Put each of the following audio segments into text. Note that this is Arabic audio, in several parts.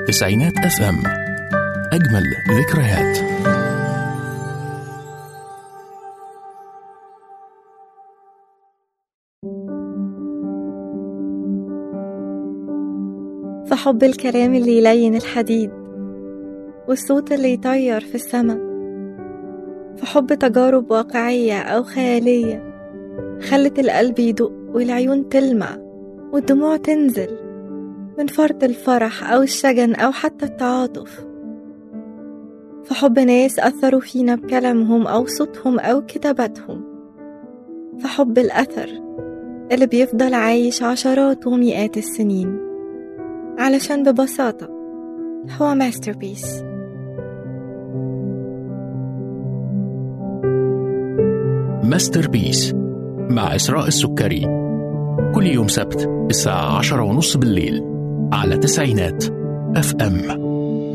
تسعينات FM. أجمل ذكريات. فحب الكلام اللي يلين الحديد والصوت اللي يطير في السما، فحب تجارب واقعية أو خيالية خلت القلب يدق والعيون تلمع والدموع تنزل من فرط الفرح أو الشجن أو حتى التعاطف. فحب ناس أثروا فينا بكلامهم أو صوتهم أو كتاباتهم. فحب الأثر اللي بيفضل عايش عشرات ومئات السنين علشان ببساطة هو ماستربيس. ماستربيس مع إسراء السكري، كل يوم سبت الساعة 10:30 بالليل على تسعينات FM.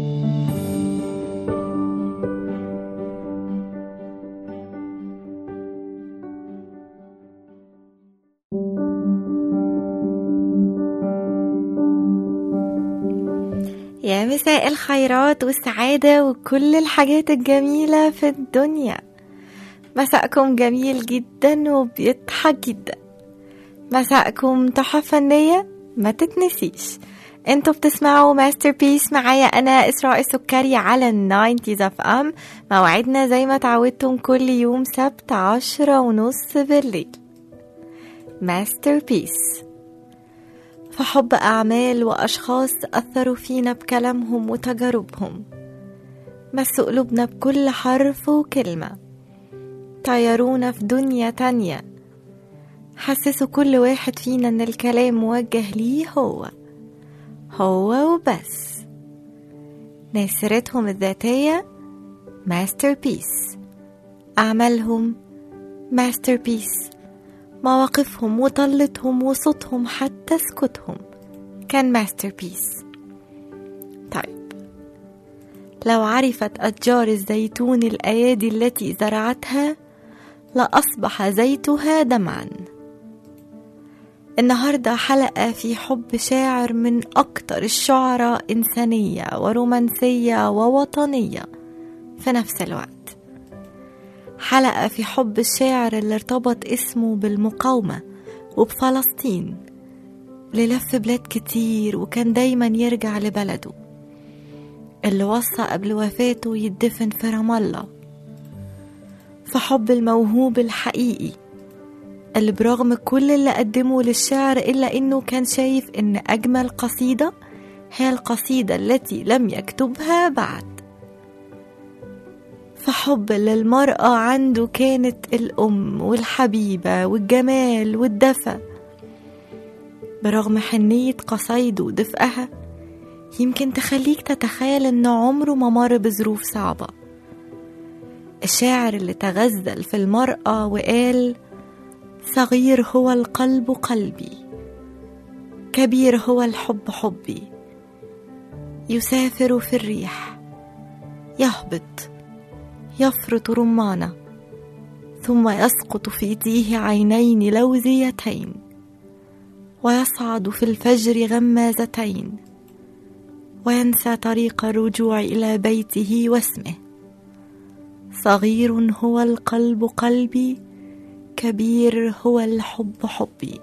يا مساء الخيرات والسعادة وكل الحاجات الجميلة في الدنيا. مساءكم جميل جدا وبيضحك جدا. مساءكم تحفة فنية ما تتنسيش. انتوا بتسمعوا ماستربيس معايا أنا إسراء السكري على 90s FM. موعدنا زي ما تعودتم كل يوم سبت 10:30 بالليل. ماستربيس، فحب أعمال وأشخاص أثروا فينا بكلامهم وتجاربهم، مسوا قلوبنا بكل حرف وكلمة، طيرونا في دنيا تانية، حسسوا كل واحد فينا أن الكلام موجه ليه هو وبس. ناس الذاتية ماستربيس، أعمالهم ماستربيس، مواقفهم وطلتهم وصوتهم حتى سكوتهم كان ماستربيس. طيب، لو عرفت أشجار الزيتون الأيادي التي زرعتها لأصبح زيتها دمعا. النهاردة حلقة في حب شاعر من أكتر الشعراء إنسانية ورومانسية ووطنية في نفس الوقت. حلقة في حب الشاعر اللي ارتبط اسمه بالمقاومة وبفلسطين، اللي لف بلاد كتير وكان دايما يرجع لبلده، اللي وصى قبل وفاته يدفن في رام الله. فحب الموهوب الحقيقي اللي برغم كل اللي قدمه للشعر إلا إنه كان شايف إن أجمل قصيدة هي القصيدة التي لم يكتبها بعد. فحب للمرأة عنده كانت الأم والحبيبة والجمال والدفى، برغم حنية قصايده ودفئها يمكن تخليك تتخيل إن عمره ما مر بظروف صعبة. الشاعر اللي تغزل في المرأة وقال: صغير هو القلب قلبي، كبير هو الحب حبي، يسافر في الريح، يهبط يفرط رمانة، ثم يسقط في تيه عينين لوزيتين، ويصعد في الفجر غمازتين، وينسى طريق الرجوع إلى بيته واسمه. صغير هو القلب قلبي، كبير هو الحب حبي.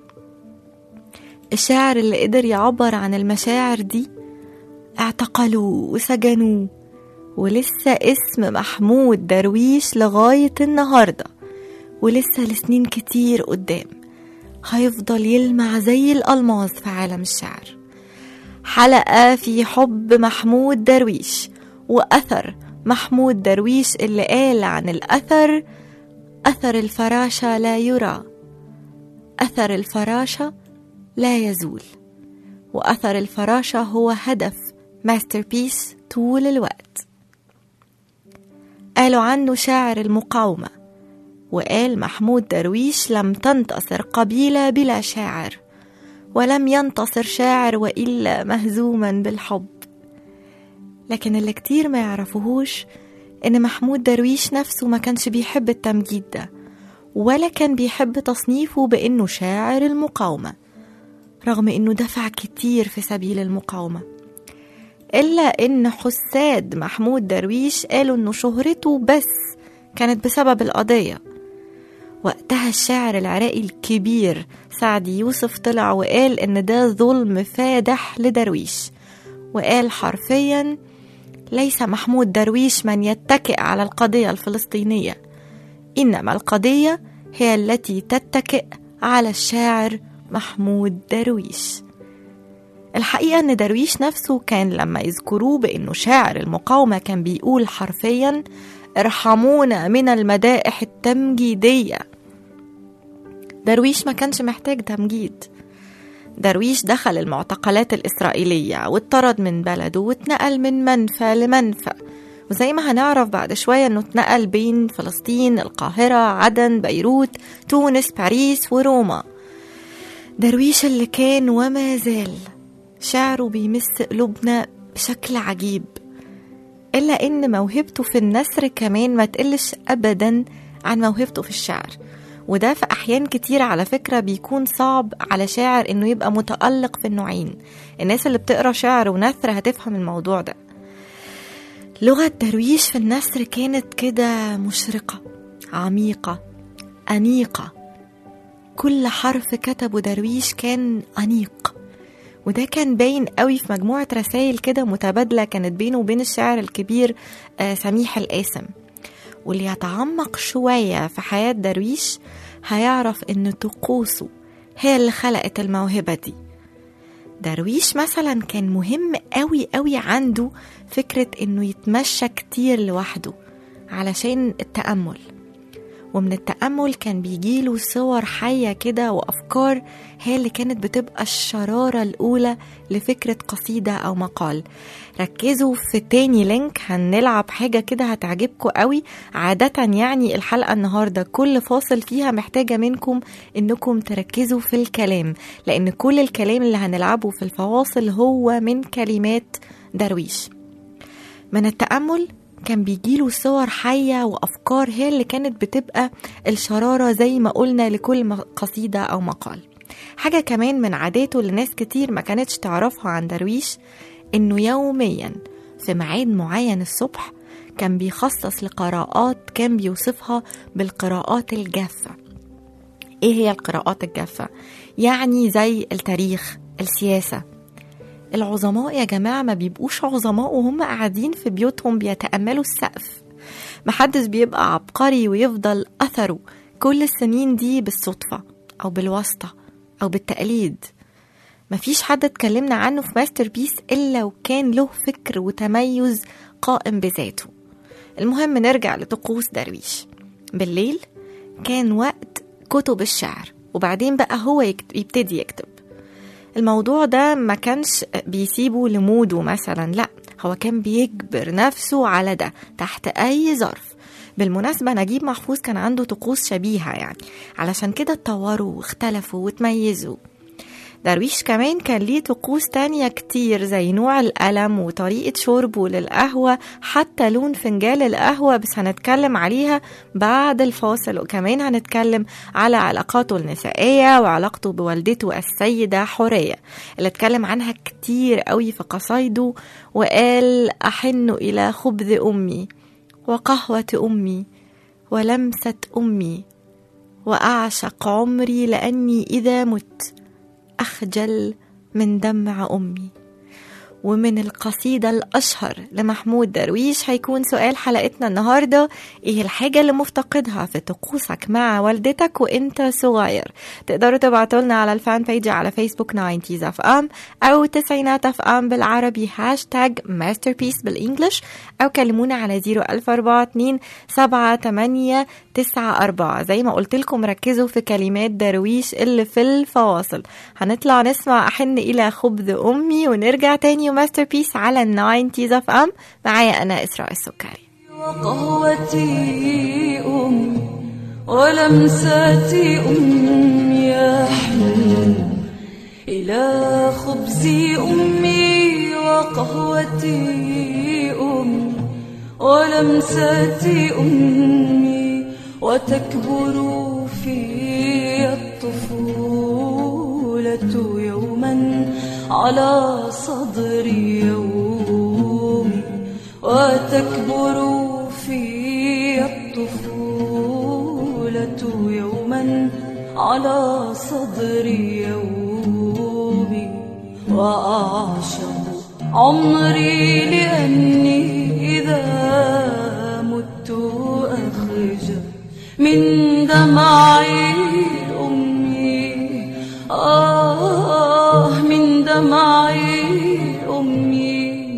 الشاعر اللي قدر يعبر عن المشاعر دي اعتقلوه وسجنوه، ولسه اسم محمود درويش لغاية النهاردة، ولسه لسنين كتير قدام هيفضل يلمع زي الألماس في عالم الشعر. حلقة في حب محمود درويش وأثر محمود درويش اللي قال عن الأثر: أثر الفراشة لا يرى، أثر الفراشة لا يزول. وأثر الفراشة هو هدف ماستربيس طول الوقت. قالوا عنه شاعر المقاومة، وقال محمود درويش: لم تنتصر قبيلة بلا شاعر، ولم ينتصر شاعر وإلا مهزوما بالحب. لكن اللي كتير ما يعرفوهوش إن محمود درويش نفسه ما كانش بيحب التمجيد ده، ولا كان بيحب تصنيفه بأنه شاعر المقاومة، رغم أنه دفع كتير في سبيل المقاومة. إلا إن حساد محمود درويش قالوا إنه شهرته بس كانت بسبب القضية. وقتها الشاعر العراقي الكبير سعدي يوسف طلع وقال إن ده ظلم فادح لدرويش، وقال حرفيا: ليس محمود درويش من يتكئ على القضية الفلسطينية، إنما القضية هي التي تتكئ على الشاعر محمود درويش. الحقيقة أن درويش نفسه كان لما يذكروه بأنه شاعر المقاومة كان بيقول حرفيا: ارحمونا من المدائح التمجيدية. درويش ما كانش محتاج تمجيد. درويش دخل المعتقلات الإسرائيلية واتطرد من بلده واتنقل من منفى لمنفى، وزي ما هنعرف بعد شوية أنه اتنقل بين فلسطين، القاهرة، عدن، بيروت، تونس، باريس وروما. درويش اللي كان وما زال شعره بيمس قلوبنا بشكل عجيب، إلا إن موهبته في النثر كمان ما تقلش أبدا عن موهبته في الشعر، وده في أحيان كتير على فكرة بيكون صعب على شاعر إنه يبقى متألق في النوعين. الناس اللي بتقرأ شعر ونثر هتفهم الموضوع ده. لغة درويش في النثر كانت كده مشرقة، عميقة، أنيقة. كل حرف كتبه درويش كان أنيق، وده كان باين قوي في مجموعة رسائل كده متبادلة كانت بينه وبين الشاعر الكبير سميح القاسم. واللي يتعمق شوية في حياة درويش هيعرف إن طقوسه هي اللي خلقت الموهبة دي. درويش مثلا كان مهم قوي قوي عنده فكرة إنه يتمشى كتير لوحده علشان التأمل، ومن التأمل كان بيجيله صور حية كده وأفكار هي اللي كانت بتبقى الشرارة الأولى لفكرة قصيدة أو مقال. ركزوا في تاني لينك، هنلعب حاجة كده هتعجبكم قوي. عادة يعني الحلقة النهاردة كل فاصل فيها محتاجة منكم إنكم تركزوا في الكلام، لأن كل الكلام اللي هنلعبه في الفواصل هو من كلمات درويش. من التأمل كان بيجيله صور حية وأفكار هي اللي كانت بتبقى الشرارة زي ما قلنا لكل قصيدة أو مقال. حاجة كمان من عاداته اللي ناس كتير ما كانتش تعرفها عن درويش، إنه يوميا في ميعاد معين الصبح كان بيخصص لقراءات كان بيوصفها بالقراءات الجافة. إيه هي القراءات الجافة؟ يعني زي التاريخ، السياسة. العظماء يا جماعة ما بيبقوش عظماء وهم قاعدين في بيوتهم بيتأملوا السقف. محدش بيبقى عبقري ويفضل أثره كل السنين دي بالصدفة أو بالواسطة أو بالتقليد. مفيش حد اتكلمنا عنه في ماستر بيس إلا وكان له فكر وتميز قائم بذاته. المهم نرجع لطقوس درويش. بالليل كان وقت كتب الشعر، وبعدين بقى هو يبتدي يكتب. الموضوع ده ما كانش بيسيبه لموده مثلا، لا، هو كان بيجبر نفسه على ده تحت أي ظرف. بالمناسبة نجيب محفوظ كان عنده طقوس شبيهة يعني، علشان كده اتطوروا واختلفوا وتميزوا. درويش كمان كان ليه طقوس تانية كتير، زي نوع القلم وطريقة شربه للقهوة، حتى لون فنجال القهوة، بس هنتكلم عليها بعد الفاصل. وكمان هنتكلم على علاقاته النسائية وعلاقته بوالدته السيدة حورية اللي اتكلم عنها كتير قوي في قصايده، وقال: أحن إلى خبز أمي وقهوة أمي ولمسة أمي، وأعشق عمري لأني إذا مت أخجل من دمع أمي. ومن القصيدة الأشهر لمحمود درويش هيكون سؤال حلقتنا النهاردة: إيه الحاجة اللي مفتقدها في طقوسك مع والدتك وإنت صغير؟ تقدروا تبعتوا لنا على الفان بيج على فيسبوك 90s FM أو 90 FM بالعربي #masterpiece بالإنجليش، أو كلمونا على 014278894. زي ما قلت لكم ركزوا في كلمات درويش اللي في الفواصل. هنطلع نسمع أحن إلى خبز أمي ونرجع تاني ماستر بيس على 90s FM. معايا أنا إسراء السكري. وقهوتي أمي ولمساتي أمي أحن إلى خبزي أمي، وقهوتي أمي ولمساتي أمي، وتكبر في الطفولة يوما على صدري يوم وتكبر في الطفولة يوما على صدر يومي، وأعشق عمري لأني إذا مت أخرج من دمعي أمي، من دمعي أمي.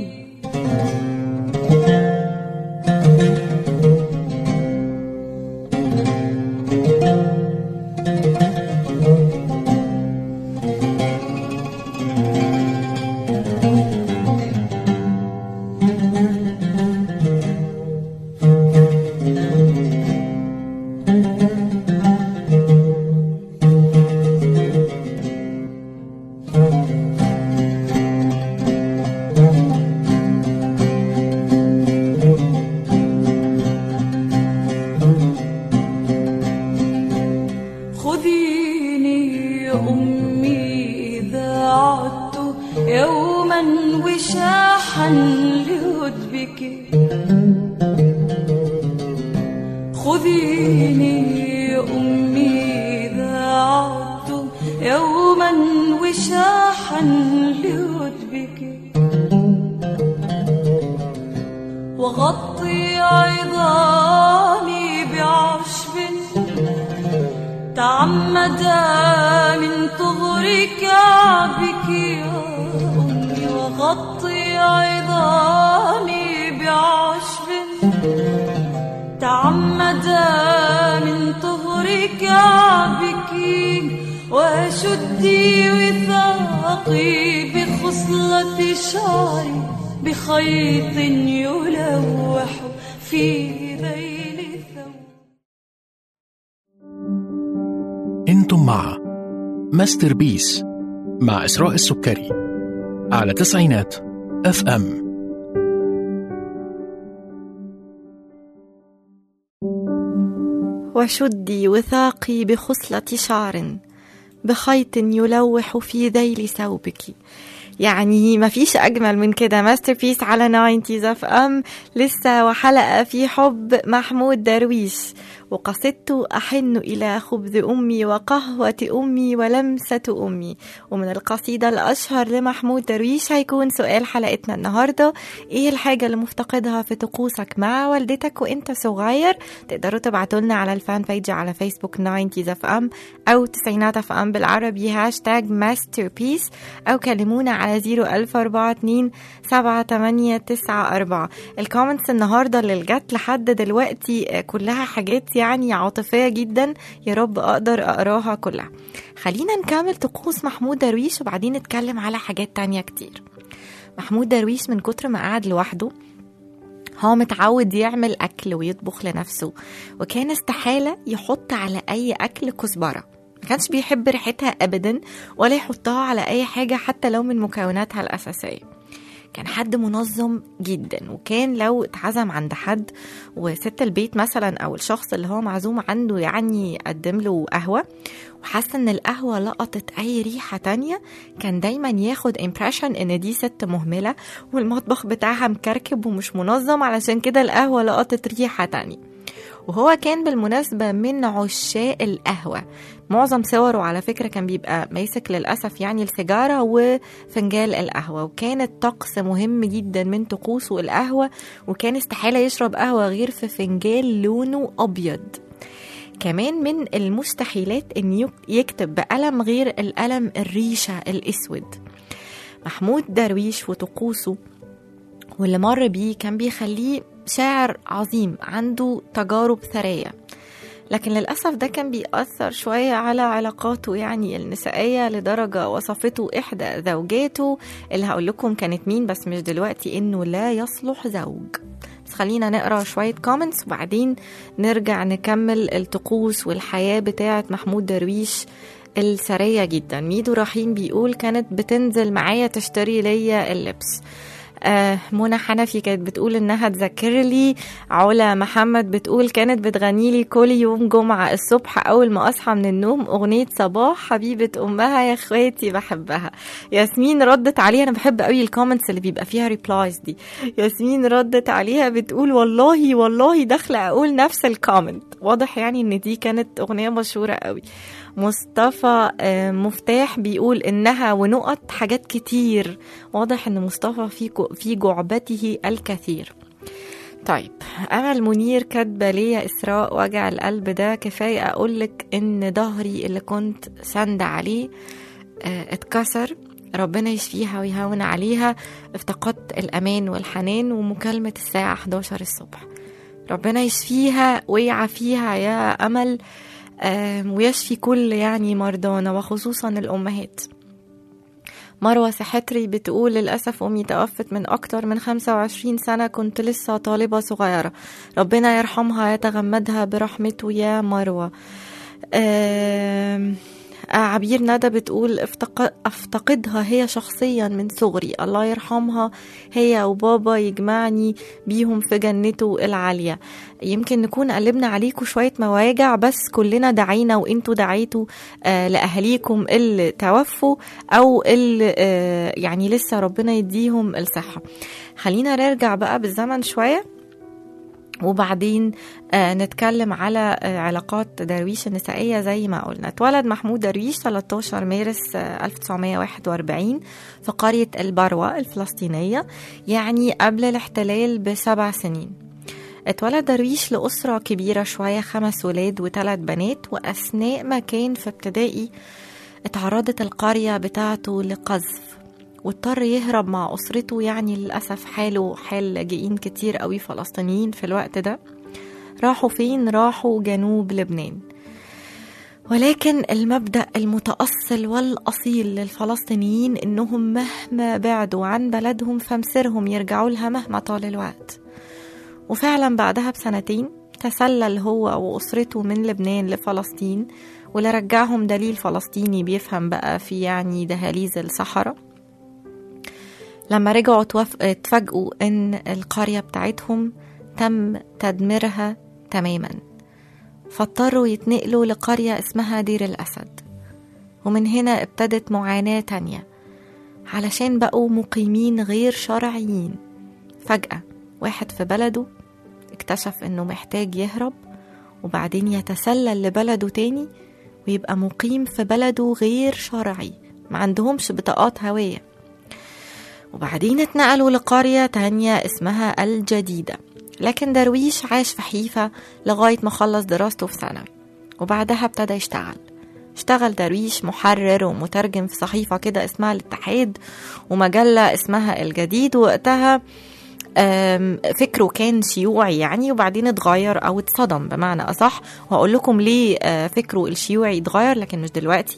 خذيني أمي إذا عدت يوما وشاحا لهدبك، خذيني أمي إذا عدت يوما وشاحا لهدبك، وغطي عظامي بعشب تعمد من طهر كعبك يا أمي، وغطي عظامي بعشب تعمد من طهر كعبك، وشدي وثاقي بخصلة شعري بخيط يلوح في ذيل الثوب. انتم مع ماستر بيس مع إسراء السكري على تسعينات FM. وشدي وثاقي بخصلة شعر بخيط يلوح في ذيل ثوبك. يعني ما فيش أجمل من كده. ماستر بيس على 90s FM لسه، وحلقة في حب محمود درويش، وقصدت أحن إلى خبز أمي وقهوة أمي ولمسة أمي. ومن القصيدة الأشهر لمحمود درويش هيكون سؤال حلقتنا النهاردة: إيه الحاجة اللي مفتقدها في طقوسك مع والدتك وإنت صغير؟ تقدروا تبعتوا لنا على الفان بيج على فيسبوك 90s FM أو 90s FM بالعربي هاشتاج ماستر بيس، أو كلمونا على 014278894. الكومنتس النهاردة اللي جت لحد دلوقتي كلها حاجات يعني عاطفية جدا، يا رب أقدر أقراها كلها. خلينا نكمل طقوس محمود درويش وبعدين نتكلم على حاجات تانية كتير. محمود درويش من كتر ما قعد لوحده هو متعود يعمل أكل ويطبخ لنفسه، وكان استحالة يحط على أي أكل كزبرة، ما كانش بيحب ريحتها أبدا ولا يحطها على أي حاجة حتى لو من مكوناتها الأساسية. كان حد منظم جدا، وكان لو اتعزم عند حد وست البيت مثلا أو الشخص اللي هو معزوم عنده يعني قدم له قهوة وحس ان القهوة لقطت اي ريحة تانية، كان دايما ياخد impression ان دي ست مهملة والمطبخ بتاعها مكركب ومش منظم، علشان كده القهوة لقطت ريحة تانية. وهو كان بالمناسبة من عشاق القهوة، معظم صوره على فكرة كان بيبقى ماسك للأسف يعني السيجارة وفنجال القهوة، وكانت طقس مهم جدا من طقوسه القهوة، وكان استحالة يشرب قهوة غير في فنجال لونه أبيض. كمان من المستحيلات أن يكتب بقلم غير القلم الريشة الأسود. محمود درويش وطقوسه واللي مر بيه كان بيخليه شاعر عظيم عنده تجارب ثرية، لكن للأسف ده كان بيأثر شوية على علاقاته يعني النسائية، لدرجة وصفته إحدى زوجاته اللي هقول لكم كانت مين بس مش دلوقتي إنه لا يصلح زوج. بس خلينا نقرأ شوية كومنتس وبعدين نرجع نكمل الطقوس والحياة بتاعة محمود درويش السرية جدا. ميدو رحيم بيقول: كانت بتنزل معايا تشتري ليا اللبس. منى حنفي كانت بتقول انها تذكر لي. علا محمد بتقول كانت بتغني لي كل يوم جمعة الصبح اول ما اصحى من النوم اغنية صباح حبيبة امها يا اخواتي بحبها. ياسمين ردت عليها، انا بحب قوي الكومنتس اللي بيبقى فيها ريبلايز دي. ياسمين ردت عليها بتقول والله داخله اقول نفس الكومنت. واضح يعني ان دي كانت اغنية مشهورة قوي. مصطفى مفتاح بيقول انها ونقط حاجات كتير. واضح ان مصطفى في جعبته الكثير. طيب امل منير كاتبه لي يا اسراء وجع القلب ده كفايه اقولك ان ظهري اللي كنت سند عليه اتكسر، ربنا يشفيها ويهون عليها. افتقدت الامان والحنان ومكالمه الساعه 11 الصبح. ربنا يشفيها ويعافيها يا امل، ويشفي كل يعني مرضانا وخصوصا الأمهات. مروة سحتري بتقول للأسف أمي توفت من أكتر من 25 سنة، كنت لسه طالبة صغيرة، ربنا يرحمها يتغمدها برحمته يا مروة. عبير ندى بتقول افتقدها هي شخصيا من صغري، الله يرحمها هي وبابا يجمعني بيهم في جنته العالية. يمكن نكون قلبنا عليكم شوية مواجع، بس كلنا دعينا وانتوا دعيتوا لأهاليكم اللي توفوا أو اللي يعني لسه ربنا يديهم الصحة. خلينا نرجع بقى بالزمن شوية وبعدين نتكلم على علاقات درويش النسائية. زي ما قلنا اتولد محمود درويش 13 مارس 1941 في قرية البروة الفلسطينية، يعني قبل الاحتلال ب7 سنين. اتولد درويش لأسرة كبيرة شوية، 5 ولاد و3 بنات. وأثناء ما كان في ابتدائي اتعرضت القرية بتاعته لقذف واضطر يهرب مع أسرته. يعني للأسف حاله حال لاجئين كتير قوي فلسطينيين في الوقت ده. راحوا فين؟ راحوا جنوب لبنان. ولكن المبدأ المتأصل والأصيل للفلسطينيين إنهم مهما بعدوا عن بلدهم فمصيرهم يرجعوا لها مهما طال الوقت. وفعلا بعدها بسنتين تسلل هو وأسرته من لبنان لفلسطين، ولا رجعهم دليل فلسطيني بيفهم بقى في يعني دهاليز الصحراء. لما رجعوا اتفاجئوا ان القرية بتاعتهم تم تدميرها تماما، فاضطروا يتنقلوا لقرية اسمها دير الأسد. ومن هنا ابتدت معاناة تانية، علشان بقوا مقيمين غير شرعيين. فجأة واحد في بلده اكتشف انه محتاج يهرب، وبعدين يتسلل لبلده تاني ويبقى مقيم في بلده غير شرعي، ما عندهمش بطاقات هوية. وبعدين اتنقلوا لقرية تانية اسمها الجديدة. لكن درويش عاش في حيفا لغاية ما خلص دراسته في ثانوي، وبعدها ابتدى اشتغل درويش محرر ومترجم في صحيفة كده اسمها الاتحاد ومجلة اسمها الجديد. وقتها فكره كان شيوعي يعني، وبعدين اتغير او اتصدم بمعنى اصح، وهقول لكم ليه فكره الشيوعي اتغير لكن مش دلوقتي.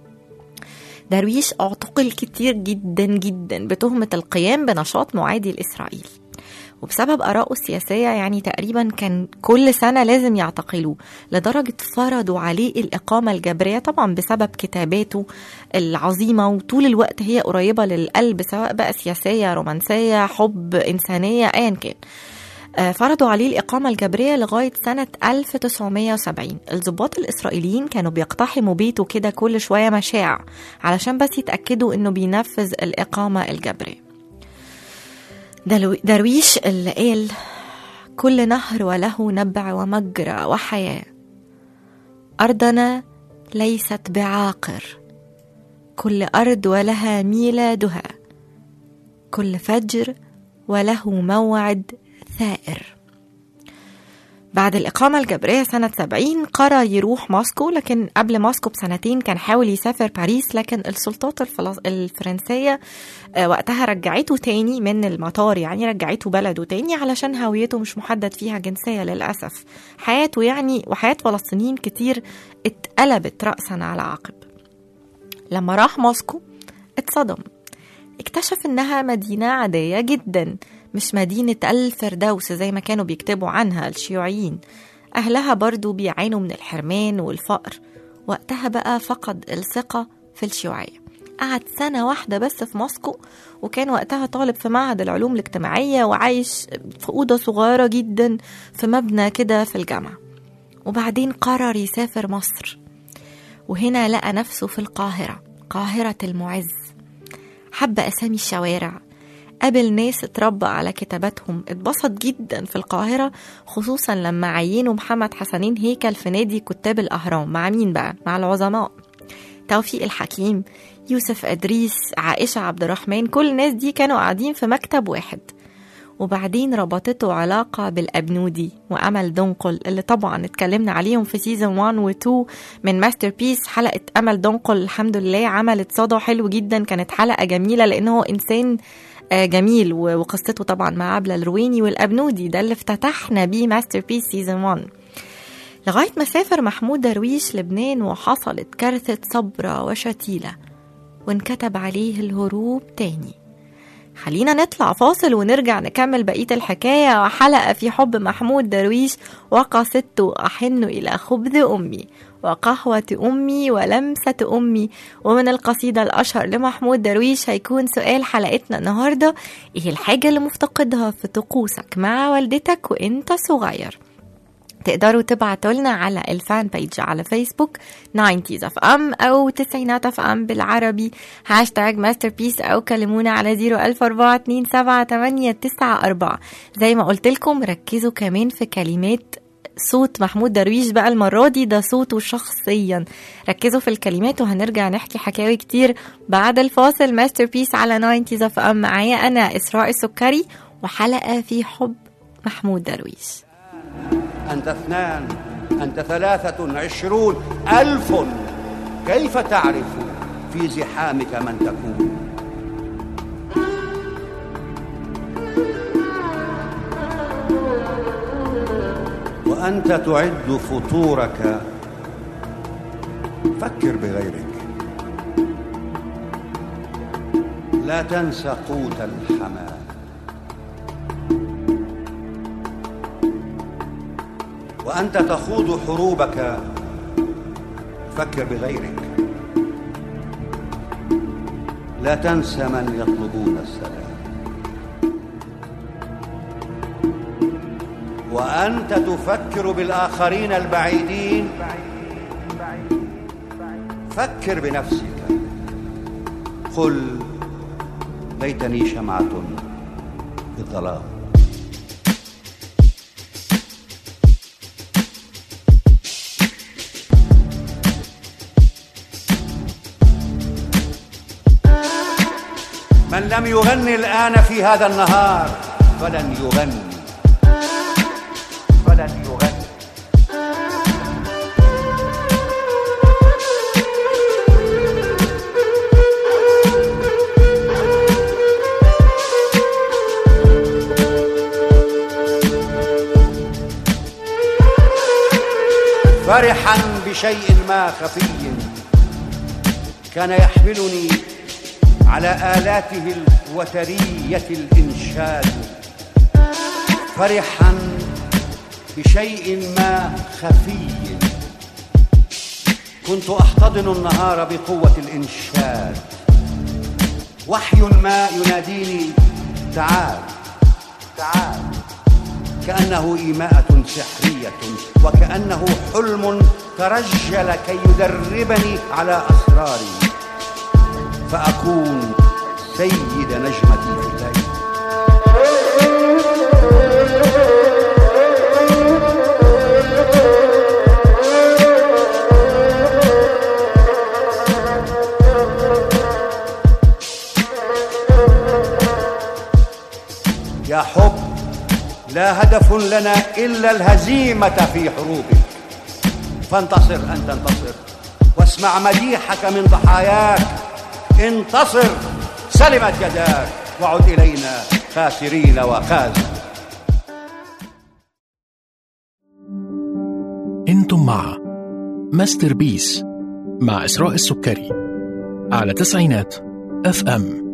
درويش اعتقل كتير جدا جدا بتهمة القيام بنشاط معادي لإسرائيل، وبسبب آرائه السياسية يعني تقريبا كان كل سنة لازم يعتقلوه، لدرجة فرضوا عليه الإقامة الجبرية طبعا بسبب كتاباته العظيمة وطول الوقت هي قريبة للقلب، سواء بقى سياسية رومانسية حب إنسانية أيا كان. فرضوا عليه الإقامة الجبرية لغاية سنة 1970. الضباط الإسرائيليين كانوا بيقتحموا بيته كده كل شوية مشاع علشان بس يتأكدوا إنه بينفذ الإقامة الجبرية. درويش اللي قال كل نهر وله نبع ومجرى وحياة، أرضنا ليست بعاقر، كل أرض ولها ميلادها، كل فجر وله موعد ثائر. بعد الإقامة الجبرية سنة 70 قرر يروح موسكو، لكن قبل موسكو بسنتين كان حاول يسافر باريس، لكن السلطات الفرنسية وقتها رجعته تاني من المطار، يعني رجعته بلده تاني علشان هويته مش محدد فيها جنسية للأسف. حياته يعني وحياة فلسطينيين كتير اتقلبت رأسا على عقب. لما راح موسكو اتصدم، اكتشف انها مدينة عادية جدا، مش مدينة الفردوس زي ما كانوا بيكتبوا عنها الشيوعيين. أهلها برضو بيعانوا من الحرمان والفقر. وقتها بقى فقد الثقة في الشيوعية. قعد سنة واحدة بس في موسكو، وكان وقتها طالب في معهد العلوم الاجتماعية وعايش في أوضة صغيرة جدا في مبنى كده في الجامعة. وبعدين قرر يسافر مصر، وهنا لقى نفسه في القاهرة، قاهرة المعز. حب أسامي الشوارع، قابل ناس اتربى على كتاباتهم، اتبسط جدا في القاهرة، خصوصا لما عينوا محمد حسنين هيكل في نادي كتاب الأهرام. مع مين بقى؟ مع العظماء توفيق الحكيم، يوسف أدريس، عائشة عبد الرحمن. كل الناس دي كانوا قاعدين في مكتب واحد. وبعدين ربطته علاقة بالأبنودي وأمل دنقل، اللي طبعا اتكلمنا عليهم في سيزن 1 و 2 من ماستر بيس. حلقة أمل دنقل الحمد لله عملت صدى حلو جدا، كانت حلقة جميلة لأنه إنسان جميل، وقصته طبعا مع عبلة الرويني والأبنودي، ده اللي افتتحنا بيه ماستر بيس سيزن 1. لغاية ما سافر محمود درويش لبنان وحصلت كارثة صبرا وشتيلة وانكتب عليه الهروب تاني. خلينا نطلع فاصل ونرجع نكمل بقية الحكاية وحلقة في حب محمود درويش وقصته أحن إلى خبز أمي وقهوة أمي ولمسة أمي. ومن القصيدة الأشهر لمحمود درويش هيكون سؤال حلقتنا النهاردة: إيه الحاجة اللي مفتقدها في طقوسك مع والدتك وإنت صغير؟ تقدروا تبعتوا لنا على الفان بيج على فيسبوك 90s FM أو 90s FM بالعربي هاشتاج ماستر بيس، أو كلمونا على 014278994. زي ما قلت لكم ركزوا كمان في كلمات صوت محمود درويش بقى المرة دي، ده صوته شخصيا. ركزوا في الكلمات وهنرجع نحكي حكاوي كتير بعد الفاصل. ماستر بيس على 90s FM، معايا أنا إسراء السكري وحلقة في حب محمود درويش. أنت 2، أنت 23,000. كيف تعرف في زحامك من تكون؟ وأنت تعد فطورك، فكر بغيرك، لا تنسى قوت الحمام. وأنت تخوض حروبك، فكر بغيرك، لا تنسى من يطلبون السلام. وأنت تفكر بالآخرين البعيدين، فكر بنفسك، قل ليتني شمعة في الظلام. من لم يغني الآن في هذا النهار فلن يغني، فلن يغني. فرحا بشيء ما خفي كان يحملني على آلاته الوترية الإنشاد. فرحا بشيء ما خفي كنت أحتضن النهار بقوة الإنشاد. وحي ما يناديني تعال تعال، كأنه إيماءة سحرية، وكأنه حلم ترجل كي يدربني على أسراري، فأكون سيد نجمتي في الليل. يا حب، لا هدف لنا إلا الهزيمة في حروبك، فانتصر أن تنتصر، واسمع مديحك من ضحاياك. انتصر، سلمت يداك، وعد إلينا خاسرين وخازن. انتم مع ماستر بيس مع إسراء السكري على 90s FM.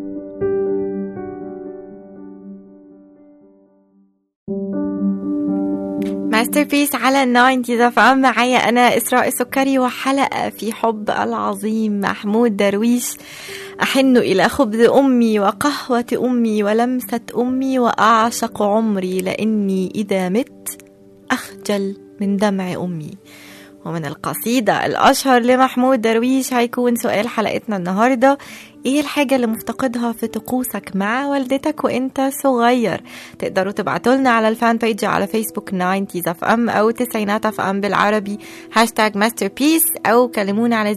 ماستر بيس على 90 FM. معايا أنا إسراء السكري وحلقة في حب العظيم محمود درويش. أحن إلى خبز أمي وقهوة أمي ولمسة أمي وأعشق عمري لأني إذا مت أخجل من دمع أمي. ومن القصيدة الأشهر لمحمود درويش هيكون سؤال حلقتنا النهاردة: ايه الحاجة اللي مفتقدها في طقوسك مع والدتك وانت صغير؟ تقدروا تبعتوا لنا على الفان بيج على فيسبوك 90 FM او 90 FM بالعربي #masterpiece او كلمونا على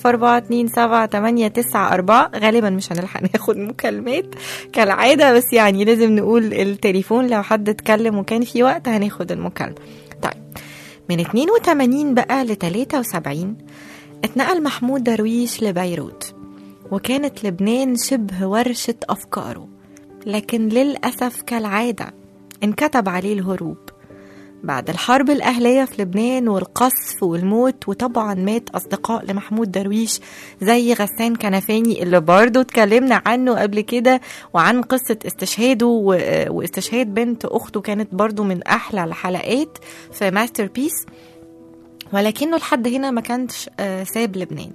014278994. غالبا مش هنلحق ناخد مكالمات كالعادة، بس يعني لازم نقول التليفون لو حد اتكلم وكان في وقت هناخد المكالمة. طيب، من 82 بقى ل 73 اتنقل محمود درويش لبيروت، وكانت لبنان شبه ورشة أفكاره، لكن للأسف كالعادة انكتب عليه الهروب بعد الحرب الأهلية في لبنان والقصف والموت. وطبعا مات أصدقاء لمحمود درويش زي غسان كنفاني اللي برضو اتكلمنا عنه قبل كده، وعن قصة استشهاده واستشهاد بنت أخته، كانت برضو من أحلى الحلقات في ماستر بيس. ولكنه لحد هنا ما كانش ساب لبنان،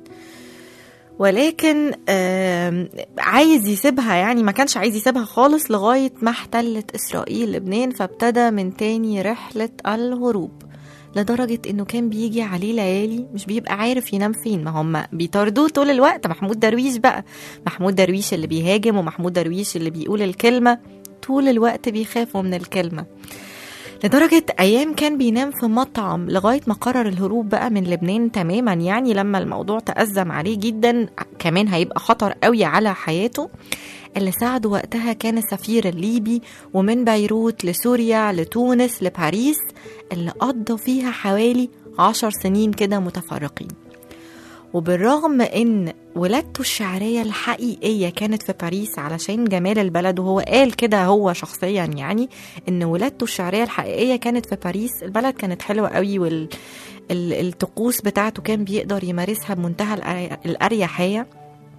ولكن عايز يسيبها، يعني ما كانش عايز يسيبها خالص لغاية ما احتلت إسرائيل لبنان. فابتدى من تاني رحلة الهروب، لدرجة انه كان بيجي عليه ليالي مش بيبقى عارف ينام فين، ما هم بيطاردوه طول الوقت. محمود درويش بقى، محمود درويش اللي بيهاجم ومحمود درويش اللي بيقول الكلمة، طول الوقت بيخافوا من الكلمة. لدرجة أيام كان بينام في مطعم لغاية ما قرر الهروب بقى من لبنان تماما. يعني لما الموضوع تأزم عليه جدا، كمان هيبقى خطر قوي على حياته. اللي ساعده وقتها كان السفير الليبي، ومن بيروت لسوريا لتونس لباريس، اللي قضى فيها حوالي 10 سنين كده متفرقين. وبالرغم ان ولادته الشعرية الحقيقية كانت في باريس علشان جمال البلد، وهو قال كده هو شخصيا يعني ان ولادته الشعرية الحقيقية كانت في باريس، البلد كانت حلوة قوي والطقوس بتاعته كان بيقدر يمارسها بمنتهى الأريحية.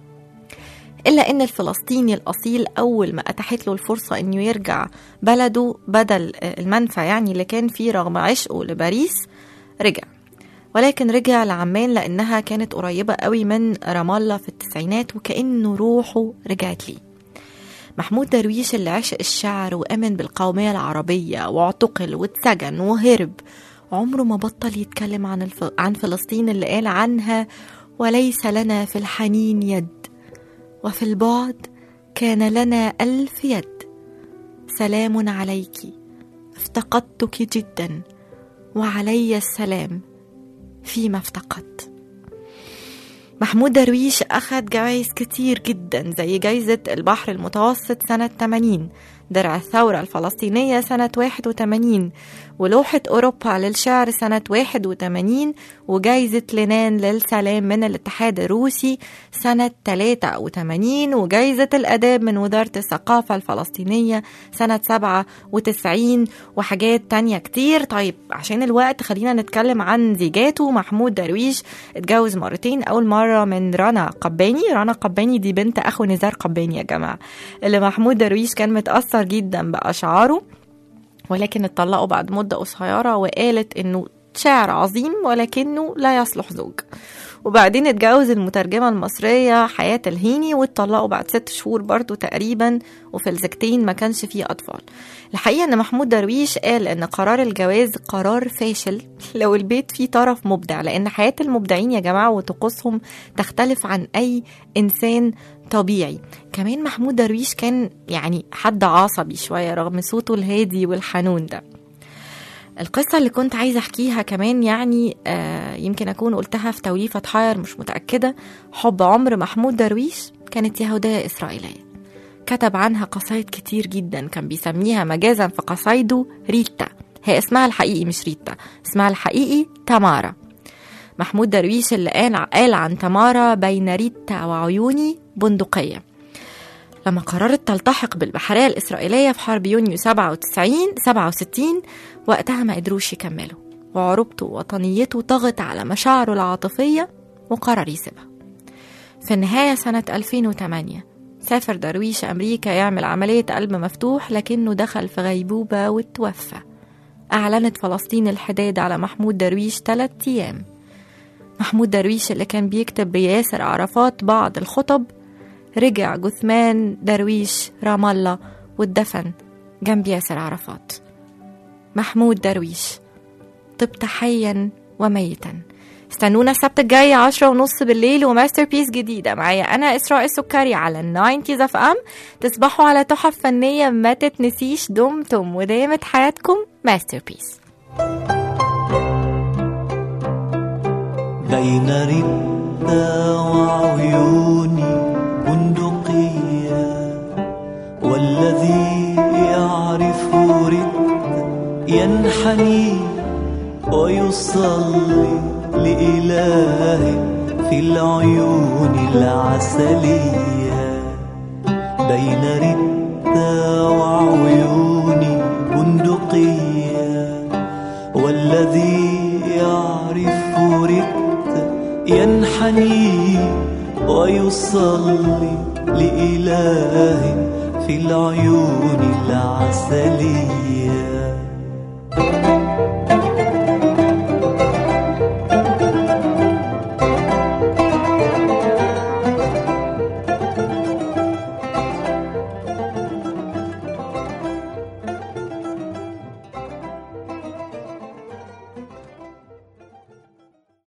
إلا أن الفلسطيني الأصيل أول ما أتاحت له الفرصة أنه يرجع بلده بدل المنفى يعني اللي كان فيه رغم عشقه لباريس، رجع. ولكن رجع لعمان لأنها كانت قريبة قوي من رام الله في التسعينات، وكأنه روحه رجعت ليه. محمود درويش اللي عشق الشعر وأمن بالقومية العربية واعتقل واتسجن وهرب، عمره ما بطل يتكلم عن فلسطين اللي قال عنها: وليس لنا في الحنين يد، وفي البعد كان لنا 1000 يد. سلام عليك، افتقدتك جدا، وعلي السلام فيما افتقدت. محمود درويش أخذ جوائز كتير جدا، زي جايزة البحر المتوسط سنة 80، درع الثورة الفلسطينية سنة 81، ولوحة أوروبا للشعر سنة 81، وجايزة لينين للسلام من الاتحاد الروسي سنة 83، وجايزة الأداب من وزارة الثقافة الفلسطينية سنة 97، وحاجات تانية كتير. طيب عشان الوقت خلينا نتكلم عن زيجاته. محمود درويش اتجوز مرتين، أول مرة من رنا قباني. رنا قباني دي بنت أخو نزار قباني يا جماعة، اللي محمود درويش كان متأثر جدا بأشعاره، ولكن اتطلقوا بعد مدة قصيرة، وقالت انه شاعر عظيم ولكنه لا يصلح زوج. وبعدين اتجوز المترجمة المصرية حياة الهيني، واتطلقوا بعد 6 شهور برضو تقريبا، وفي الزوجتين ما كانش فيه أطفال. الحقيقة ان محمود درويش قال ان قرار الجواز قرار فاشل لو البيت فيه طرف مبدع، لان حياة المبدعين يا جماعة وطقوسهم تختلف عن اي انسان طبيعي. كمان محمود درويش كان يعني حد عصبي شوية رغم صوته الهادي والحنون ده. القصة اللي كنت عايزة أحكيها كمان يعني يمكن أكون قلتها في توليفة حير، مش متأكدة. حب عمر محمود درويش كانت يهودية إسرائيلية، كتب عنها قصايد كتير جدا، كان بيسميها مجازا في قصايده ريتا. هي اسمها الحقيقي مش ريتا، اسمها الحقيقي تمارا. محمود درويش اللي قال عن تمارا: بين ريتا وعيوني بندقية. لما قررت تلتحق بالبحرية الإسرائيلية في حرب يونيو 67 وقتها ما قدروش يكملوا، وعروبته وطنيته طغت على مشاعره العاطفية وقرر يسيبها. في النهاية سنة 2008 سافر درويش أمريكا يعمل عملية قلب مفتوح، لكنه دخل في غيبوبة وتوفى. أعلنت فلسطين الحداد على محمود درويش 3 أيام. محمود درويش اللي كان بيكتب بياسر عرفات بعض الخطب، رجع جثمان درويش رام الله واتدفن جنب ياسر عرفات. محمود درويش طبت حيا وميتا. استنونا السبت الجاي 10:30 بالليل وماستر بيس جديدة معايا أنا إسراء السكري على 90 FM. تصبحوا على تحف فنية ما تتنسيش. دمتم ودامت حياتكم ماستر بيس. بين ردة وعيوني بندقية، والذي يعرف رد ينحني ويصلي لإله في العيون العسلية. بين ردة وعيوني بندقية، والذي يعرف رد ينحني ويصلي لإله في العيون العسلية.